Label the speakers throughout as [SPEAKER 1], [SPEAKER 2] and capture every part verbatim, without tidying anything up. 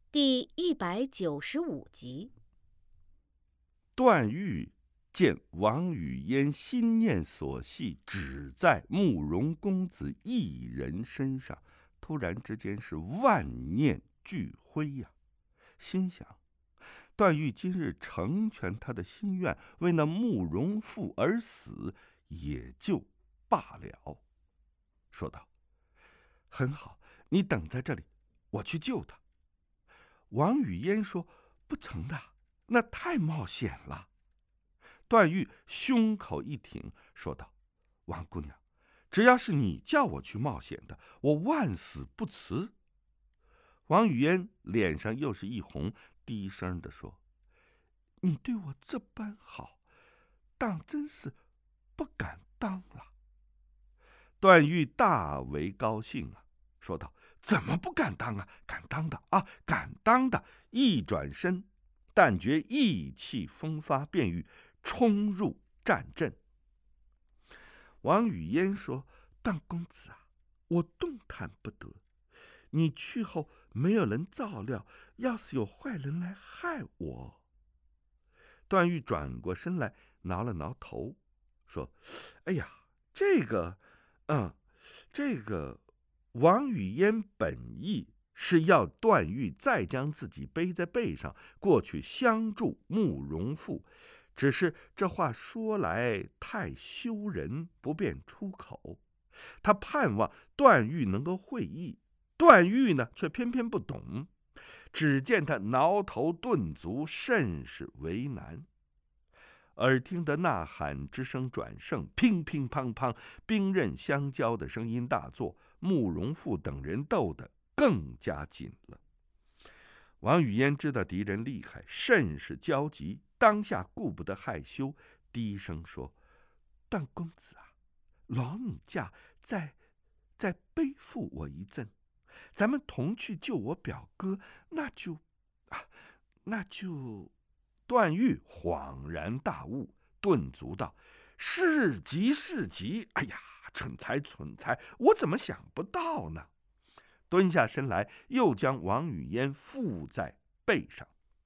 [SPEAKER 1] 第一百九十五集。
[SPEAKER 2] 段誉见王语嫣心念所系只在慕容公子一人身上，突然之间是万念俱灰呀、啊！心想，段誉今日成全他的心愿，为那慕容复而死，也就罢了。说道：“很好，你等在这里，我去救他。”王语嫣说：“不成的，那太冒险了。”段誉胸口一挺，说道：“王姑娘，只要是你叫我去冒险的，我万死不辞。”王语嫣脸上又是一红，低声地说：“你对我这般好，当真是不敢当了。”段誉大为高兴啊，说道：“怎么不敢当啊？敢当的啊，敢当的！”一转身，但觉意气风发，便欲冲入战阵。王语嫣说：“段公子啊，我动弹不得，你去后没有人照料，要是有坏人来害我。”段誉转过身来，挠了挠头，说：“哎呀，这个，嗯，这个。”王语嫣本意是要段誉再将自己背在背上过去相助慕容复，只是这话说来太羞人，不便出口。他盼望段誉能够会意，段誉呢却偏偏不懂，只见他挠头顿足，甚是为难。耳听得呐喊之声转盛，乒乒乓乓，兵刃相交的声音大作，慕容复等人斗得更加紧了。王语嫣知道敌人厉害，甚是焦急，当下顾不得害羞，低声说：“段公子啊，劳你驾再再背负我一阵，咱们同去救我表哥，那就啊，那就……”段誉恍然大悟，顿足道：“是急是急！哎呀，蠢材蠢材，我怎么想不到呢？”蹲下身来，又将王语嫣负在背上。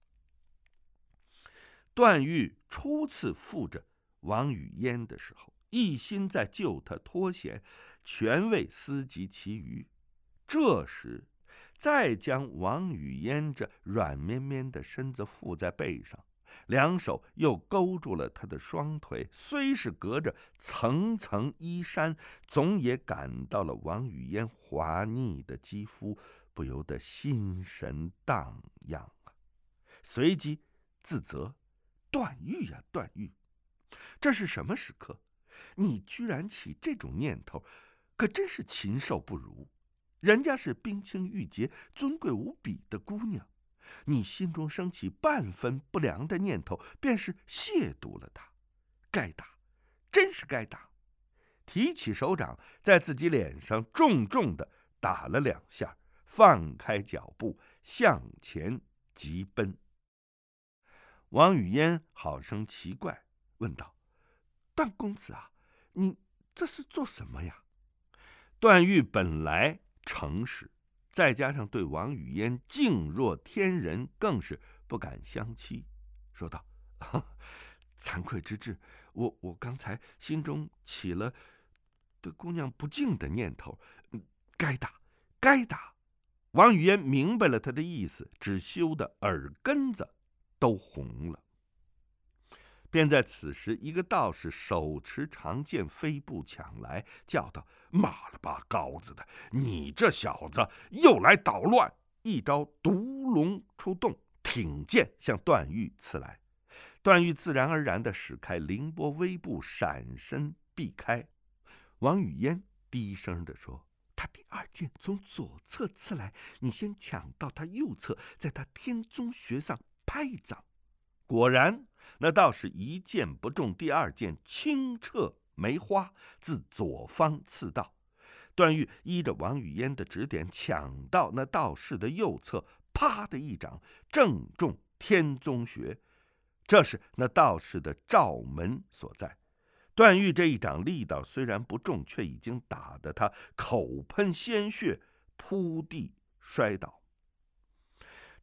[SPEAKER 2] 段誉初次负着王语嫣的时候，一心在救她脱险，全未思及其余。这时再将王语嫣这软绵绵的身子负在背上，两手又勾住了他的双腿，虽是隔着层层衣衫，总也感到了王语嫣滑腻的肌肤，不由得心神荡漾啊！随即自责：“段誉呀，段誉，这是什么时刻？你居然起这种念头，可真是禽兽不如！人家是冰清玉洁、尊贵无比的姑娘，你心中升起半分不良的念头，便是亵渎了她。该打，真是该打！”提起手掌，在自己脸上重重的打了两下，放开脚步向前急奔。王语嫣好生奇怪，问道：“段公子啊，你这是做什么呀？”段誉本来诚实，再加上对王语嫣敬若天人，更是不敢相欺，说道：“惭愧之至，我我刚才心中起了对姑娘不敬的念头，该打，该打。”王语嫣明白了他的意思，只羞得耳根子都红了。便在此时，一个道士手持长剑飞步抢来，叫道：“妈了吧羔子的，你这小子又来捣乱！”一招毒龙出洞，挺剑向段誉刺来。段誉自然而然地使开凌波微步，闪身避开。王语嫣低声地说：“他第二剑从左侧刺来，你先抢到他右侧，在他天宗穴上拍一掌。”果然，那道士一剑不中，第二剑清澈梅花，自左方刺到。段誉依着王语嫣的指点，抢到那道士的右侧，啪的一掌正中天宗穴。这是那道士的罩门所在。段誉这一掌力道虽然不重，却已经打得他口喷鲜血，扑地摔倒。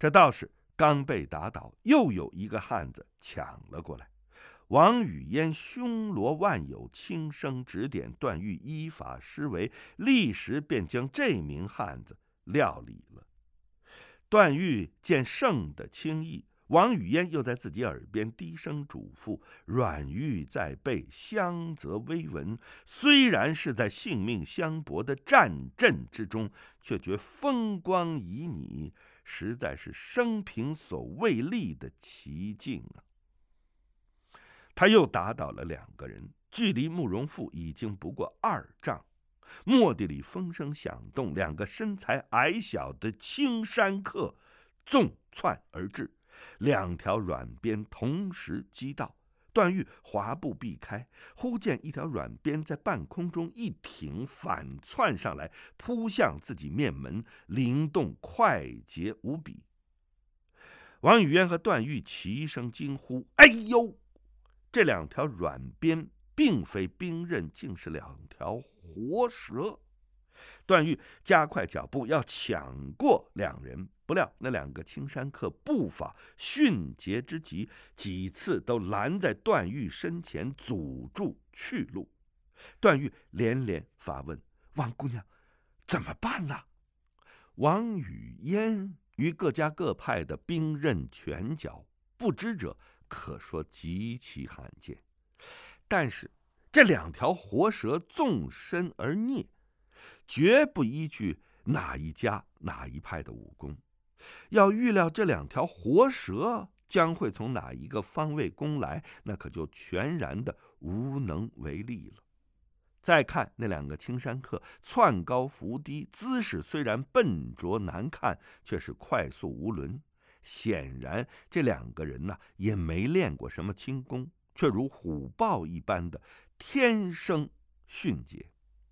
[SPEAKER 2] 这道士刚被打倒，又有一个汉子抢了过来。王语嫣胸罗万有，轻声指点，段誉依法施为，立时便将这名汉子料理了。段誉见胜的轻易，王语嫣又在自己耳边低声嘱咐，软玉在背，香则微闻。虽然是在性命相搏的战阵之中，却觉风光旖旎，实在是生平所未历的奇境啊！他又打倒了两个人，距离慕容复已经不过二丈。蓦地里风声响动，两个身材矮小的青山客纵窜而至，两条软鞭同时击到。段誉滑步避开，忽见一条软鞭在半空中一挺，反窜上来，扑向自己面门，灵动快捷无比。王语嫣和段誉齐声惊呼：“哎呦！”这两条软鞭并非兵刃，竟是两条活蛇。段誉加快脚步要抢过两人，不料那两个青山客步伐迅捷之极，几次都拦在段誉身前，阻住去路。段誉连连发问：“王姑娘，怎么办呢？”王语嫣与各家各派的兵刃拳脚，不知者可说极其罕见。但是这两条活蛇纵身而孽，绝不依据哪一家哪一派的武功。要预料这两条活蛇将会从哪一个方位攻来，那可就全然的无能为力了。再看那两个青山客，窜高伏低，姿势虽然笨拙难看，却是快速无伦。显然这两个人呢、啊，也没练过什么轻功，却如虎豹一般的天生迅捷。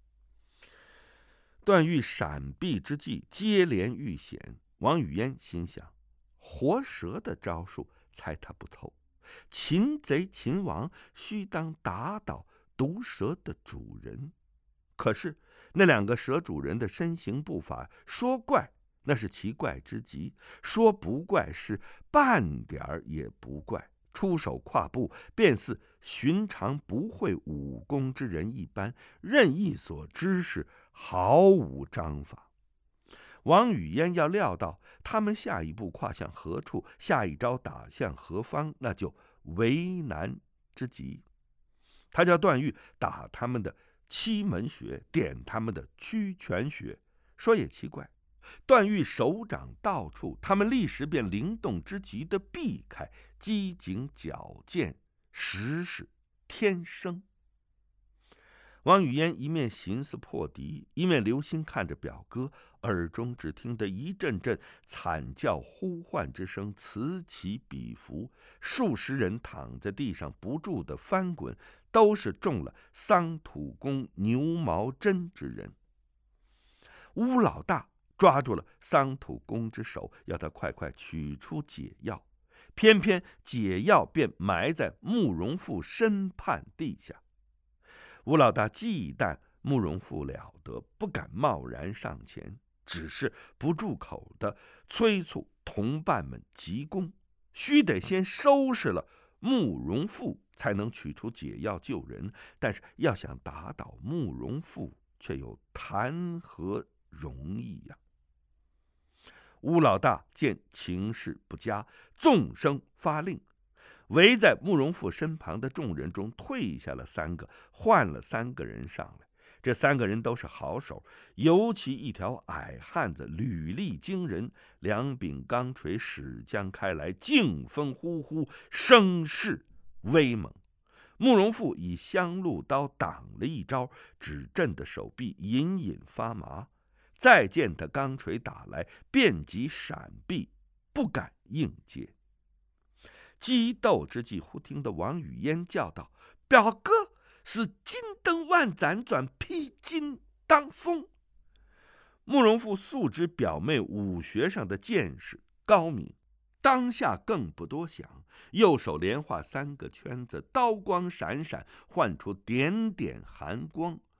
[SPEAKER 2] 段誉闪避之际接连遇险，王语嫣心想：活蛇的招数猜他不透，擒贼擒王须当打倒毒蛇的主人。可是那两个蛇主人的身形步伐，说怪那是奇怪之极，说不怪是半点儿也不怪。出手跨步便似寻常不会武功之人一般，任意所知是毫无章法。王语嫣要料到他们下一步跨向何处，下一招打向何方，那就为难之极。他叫段誉打他们的七门穴，点他们的曲拳穴。说也奇怪，段誉手掌到处，他们立时便灵动之极的避开，机警矫健，实是天生。王语嫣一面寻思破敌，一面留心看着表哥，耳中只听得一阵阵惨叫呼唤之声，此起彼伏，数十人躺在地上不住的翻滚，都是中了桑土公牛毛针之人。乌老大抓住了桑土公之手，要他快快取出解药，偏偏解药便埋在慕容复身畔地下。吴老大忌惮慕容复了得，不敢贸然上前，只是不住口的催促同伴们急攻，须得先收拾了慕容复，才能取出解药救人。但是要想打倒慕容复，却又谈何容易呀、啊！乌老大见情势不佳，纵声发令，围在慕容复身旁的众人中退下了三个，换了三个人上来。这三个人都是好手，尤其一条矮汉子履历惊人，两柄钢锤使将开来，劲风呼呼，声势威猛。慕容复以香露刀挡了一招，只震得手臂隐隐发麻。再见他钢锤打来，便即闪避，不敢应接。激斗之际，忽听得王语嫣叫道：“表哥，是金灯万盏转，披荆当风。”慕容复素知表妹武学上的见识高明，当下更不多想，右手连画三个圈子，刀光闪闪，唤出点点寒光。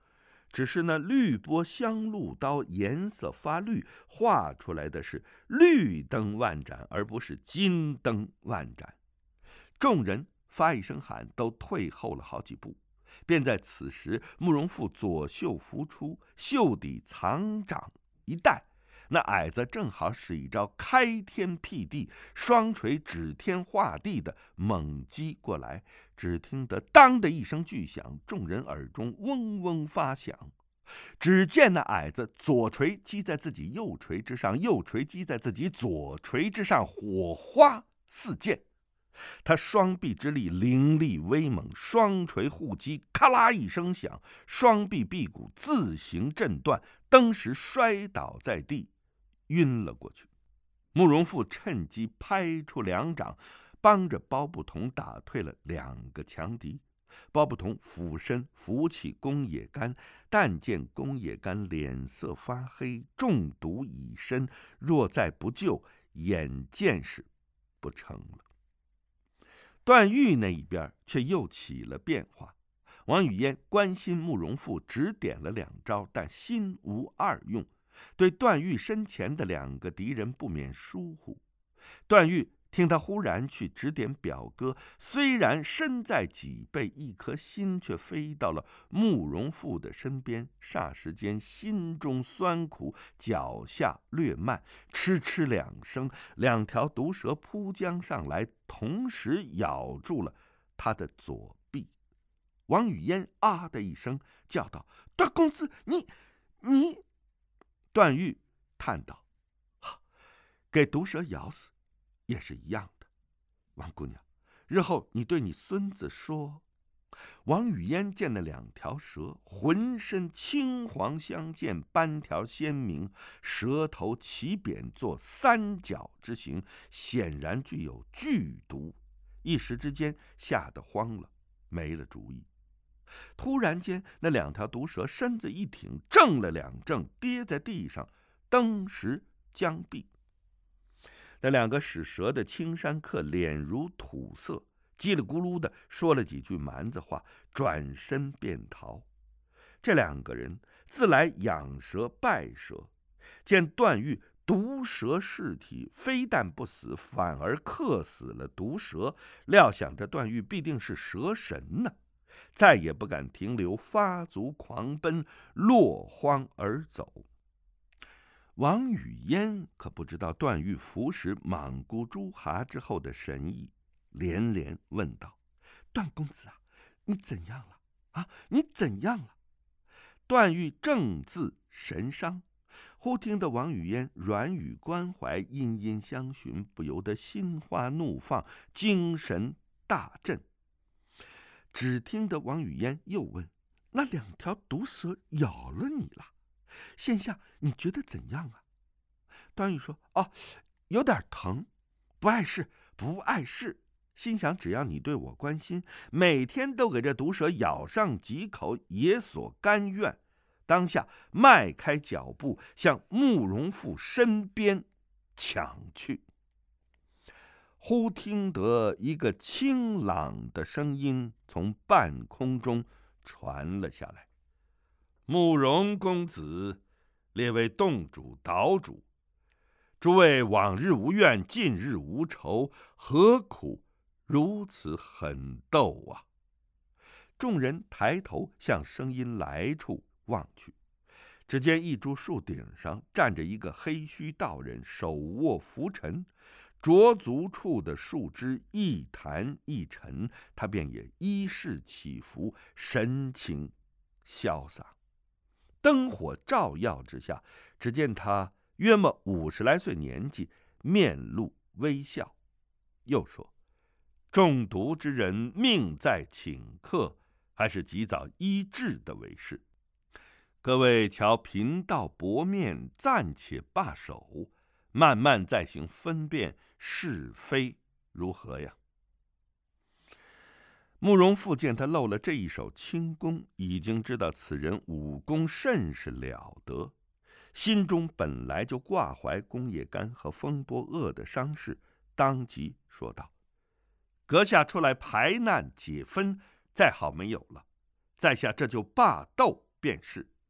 [SPEAKER 2] 只是那绿波香露刀颜色发绿，画出来的是绿灯万盏，而不是金灯万盏。众人发一声喊，都退后了好几步。便在此时，慕容复左袖拂出，袖底藏掌一带，那矮子正好使一招开天辟地，双锤指天画地的猛击过来。只听得当的一声巨响，众人耳中嗡嗡发响。只见那矮子左锤击在自己右锤之上，右锤击在自己左锤之上，火花四溅。他双臂之力凌厉威猛，双锤互击，咔啦一声响，双臂臂骨自行震断，登时摔倒在地，晕了过去。慕容复趁机拍出两掌，帮着包不同打退了两个强敌。包不同俯身扶起宫野干，但见宫野干脸色发黑，中毒已深，若再不救，眼见是不成了。段誉那一边却又起了变化。王语嫣关心慕容复，只点了两招，但心无二用，对段誉身前的两个敌人不免疏忽。段誉听他忽然去指点表哥，虽然身在脊背，一颗心却飞到了慕容复的身边，霎时间心中酸苦，脚下略慢，嗤嗤两声，两条毒蛇扑将上来，同时咬住了他的左臂。王语嫣啊的一声叫道：“段公子，你你！”段誉叹道：“给毒蛇咬死也是一样的。王姑娘，日后你对你孙子说。”王语嫣见那两条蛇浑身青黄相间，斑条鲜明，蛇头起扁做三角之形，显然具有剧毒，一时之间吓得慌了，没了主意。突然间，那两条毒蛇身子一挺，正了两正，跌在地上，登时僵毙。那两个使蛇的青山客脸如土色，叽里咕噜的说了几句蛮子话，转身便逃。这两个人自来养蛇拜蛇，见段誉毒蛇尸体，非但不死，反而克死了毒蛇，料想着段誉必定是蛇神呢，再也不敢停留，发足狂奔，落荒而走。王语嫣可不知道段誉服食莽姑朱蛤之后的神意，连连问道：“段公子啊，你怎样了？啊，你怎样了？”段誉正自神伤，忽听得王语嫣软语关怀，殷殷相询，不由得心花怒放，精神大振。只听得王语嫣又问：“那两条毒蛇咬了你了？现下你觉得怎样啊？”段誉说：“哦，有点疼，不碍事，不碍事。心想只要你对我关心，每天都给这毒蛇咬上几口，也所甘愿。”当下迈开脚步，向慕容复身边抢去。忽听得一个清朗的声音从半空中传了下来：“慕容公子，列位洞主岛主，诸位往日无怨，近日无仇，何苦如此狠斗啊？”众人抬头向声音来处望去，只见一株树顶上站着一个黑须道人，手握拂尘，着足处的树枝一弹一沉，他便也衣饰起伏，神情潇洒。灯火照耀之下，只见他约莫五十来岁年纪，面露微笑。又说：“中毒之人命在顷刻，还是及早医治的为是。各位瞧贫道薄面，暂且罢手，慢慢再行分辨是非，如何呀？”慕容复见他露了这一手轻功，已经知道此人武功甚是了得，心中本来就挂怀宫野干和风波恶的伤势，当即说道：“阁下出来排难解纷，再好没有了，在下这就罢斗便是。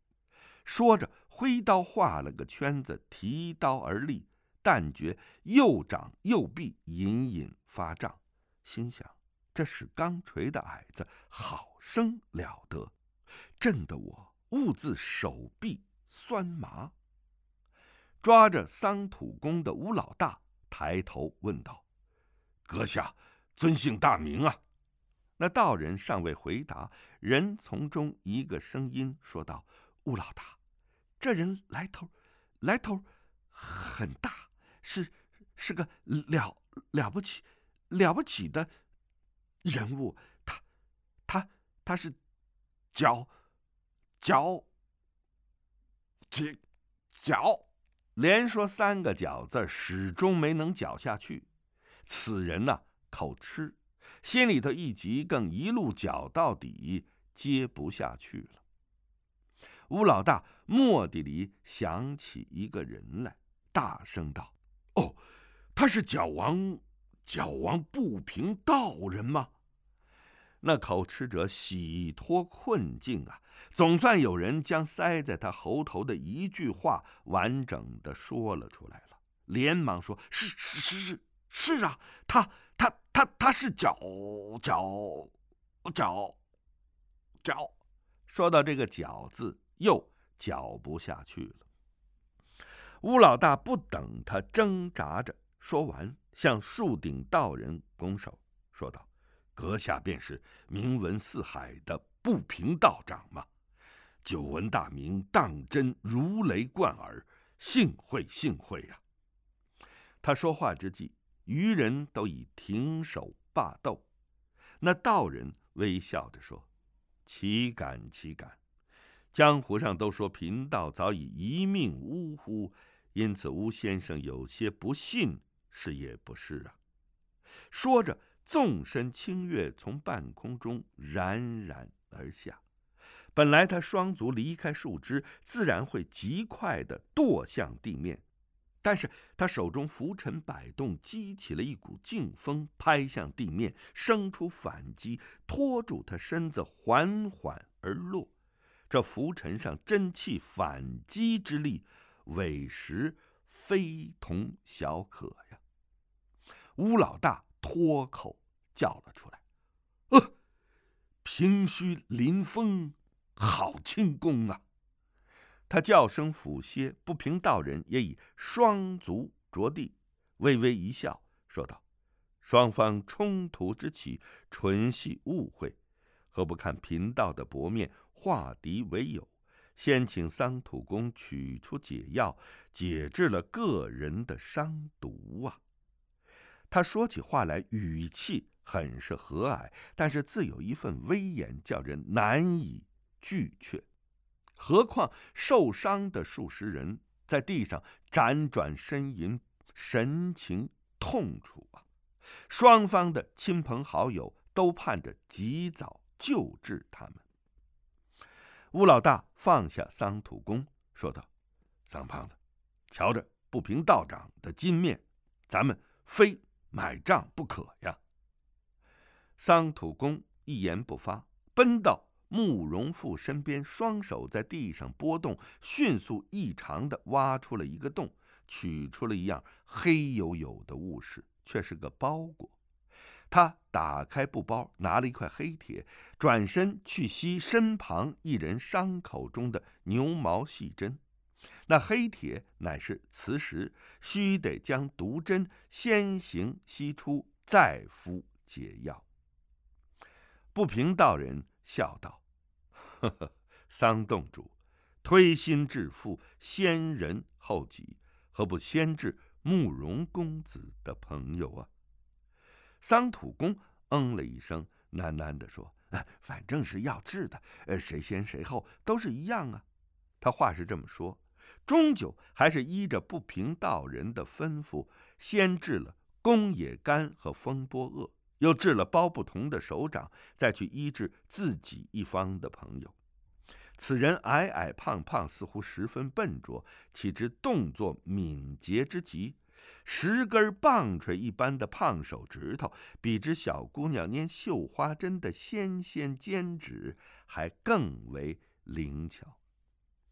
[SPEAKER 2] 说着挥刀画了个圈子，提刀而立，但觉右掌右臂隐隐发胀，心想这使钢锤的矮子好生了得，震得我兀自手臂酸麻。抓着桑土公的吴老大抬头问道：“阁下尊姓大名啊？”那道人尚未回答，人从中一个声音说道：“吴老大，这人来头来头很大，是是个了了不起了不起的人物。他他他是脚脚脚脚。”连说三个脚字，始终没能搅下去。此人呐、啊，口吃，心里头一急，更一路搅到底，接不下去了。吴老大蓦地里想起一个人来，大声道：“哦，他是角王，角王不平道人吗？”那口吃者喜脱困境啊，总算有人将塞在他喉头的一句话完整的说了出来了，连忙说：“是是是是是啊，他他他他是脚脚脚脚。”说到这个“脚”字，又搅不下去了。吴老大不等他挣扎着说完，向树顶道人拱手说道：“阁下便是名闻四海的不平道长吗？久闻大名，当真如雷贯耳，幸会幸会呀、啊！”他说话之际，余人都已停手罢斗。那道人微笑着说：“岂敢岂敢！江湖上都说贫道早已一命呜呼，因此吴先生有些不信，是也不是啊。”说着，纵身轻跃，从半空中冉冉而下。本来他双足离开树枝，自然会极快地跺向地面，但是他手中拂尘摆动，激起了一股劲风，拍向地面，生出反击，拖住他身子缓缓而落。这浮尘上真气反击之力，委实非同小可呀！吴老大脱口叫了出来：“呃，平虚临风，好轻功啊！”他叫声抚歇，不平道人也已双足着地，微微一笑，说道：“双方冲突之起，纯系误会，何不看贫道的薄面，化敌为友？先请桑土公取出解药，解治了个人的伤毒啊！”他说起话来语气很是和蔼，但是自有一份威严，叫人难以拒却。何况受伤的数十人在地上辗转呻吟，神情痛楚啊！双方的亲朋好友都盼着及早救治他们。吴老大放下桑土公，说道：“桑胖子，瞧着不平道长的金面，咱们非买账不可呀！”桑土公一言不发，奔到慕容复身边，双手在地上拨动，迅速异常地挖出了一个洞，取出了一样黑黝黝的物事，却是个包裹。他打开布包，拿了一块黑铁，转身去吸身旁一人伤口中的牛毛细针。那黑铁乃是磁石，须得将毒针先行吸出，再敷解药。不平道人笑道：“呵呵，桑洞主，推心置腹，先人后己，何不先治慕容公子的朋友啊？”桑土公嗯了一声，喃喃地说：“反正是要治的，谁先谁后都是一样啊。”他话是这么说，终究还是依着不平道人的吩咐，先治了宫野干和风波恶，又治了包不同的首长，再去医治自己一方的朋友。此人矮矮胖胖，似乎十分笨拙，岂知动作敏捷之极，十根棒槌一般的胖手指头，比之小姑娘拈绣花针的纤纤尖指还更为灵巧。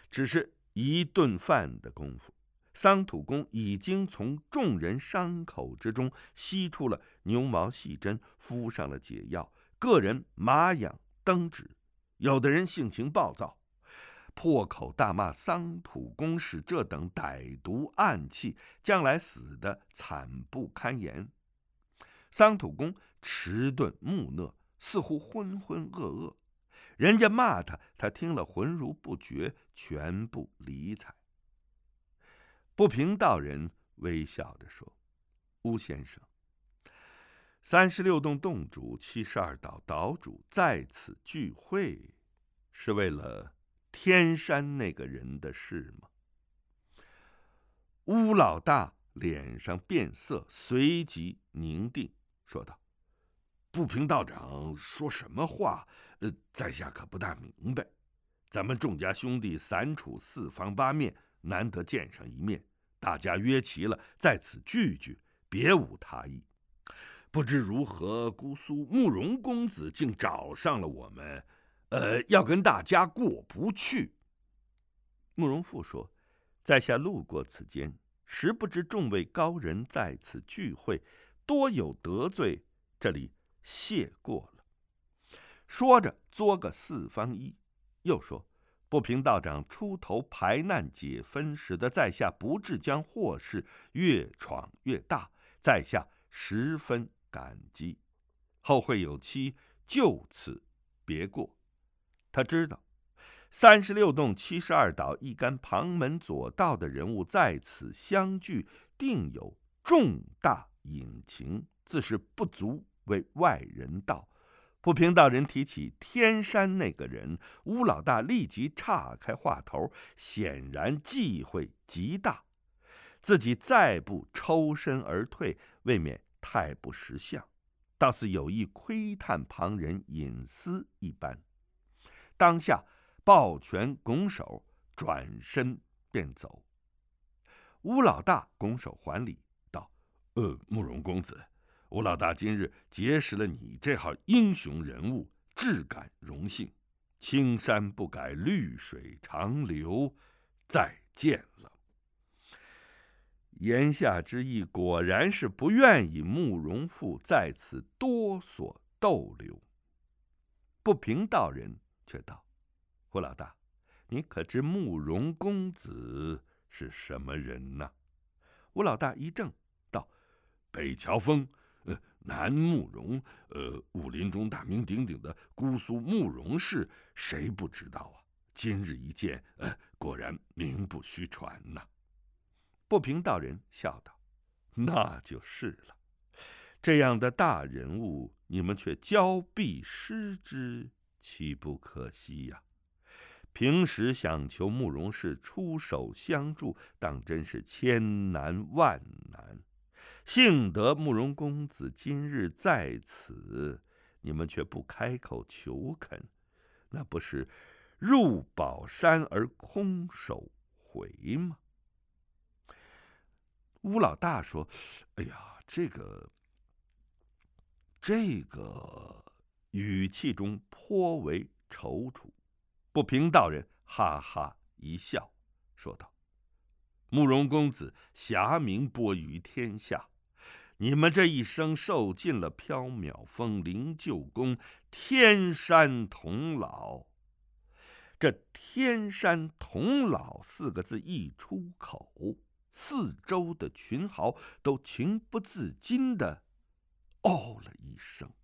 [SPEAKER 2] 只是一顿饭的功夫，桑土公已经从众人伤口之中吸出了牛毛细针，敷上了解药，个人麻痒登止，有的人性情暴躁，破口大骂桑土公使这等歹毒暗器，将来死得惨不堪言。桑土公迟钝木讷，似乎浑浑噩噩，人家骂他，他听了浑如不觉，全不理睬。不平道人微笑地说：“巫先生，三十六洞洞主、七十二岛岛主在此聚会，是为了天山那个人的事吗？”巫老大脸上变色，随即凝定，说道：“不平道长说什么话？呃，在下可不大明白。咱们众家兄弟散处四方八面，难得见上一面，大家约齐了在此聚聚，别无他意。不知如何，姑苏慕容公子竟找上了我们，呃，要跟大家过不去。”慕容复说：“在下路过此间，实不知众位高人在此聚会，多有得罪，这里谢过了。”说着作个四方揖，又说：“不平道长出头排难解纷，使得在下不致将祸事越闯越大，在下十分感激。后会有期，就此别过。”他知道三十六洞、七十二岛一干旁门左道的人物在此相聚，定有重大隐情，自是不足为外人道。不平道人提起天山那个人，巫老大立即岔开话头，显然忌讳极大，自己再不抽身而退，未免太不识相，倒似有意窥探旁人隐私一般。当下抱拳拱手，转身便走。巫老大拱手还礼道：“呃，慕容公子，吴老大今日结识了你这号英雄人物，至感荣幸。青山不改，绿水长流，再见了。”言下之意，果然是不愿意慕容复在此多所逗留。不平道人却道：“胡老大，你可知慕容公子是什么人呢？”吴老大一怔道：“北乔峰，呃，南慕容，呃，武林中大名鼎鼎的姑苏慕容氏，谁不知道啊？今日一见，呃，果然名不虚传呐。”不平道人笑道：“那就是了。这样的大人物，你们却交臂失之，岂不可惜呀？平时想求慕容氏出手相助，当真是千难万难。幸得慕容公子今日在此，你们却不开口求恳，那不是入宝山而空手回吗？”巫老大说：“哎呀，这个这个……”语气中颇为踌躇。不平道人哈哈一笑，说道：“慕容公子侠名播于天下，你们这一生受尽了缥缈峰、灵鹫宫、天山童姥。这天山童姥四个字一出口，四周的群豪都情不自禁地哦了一声。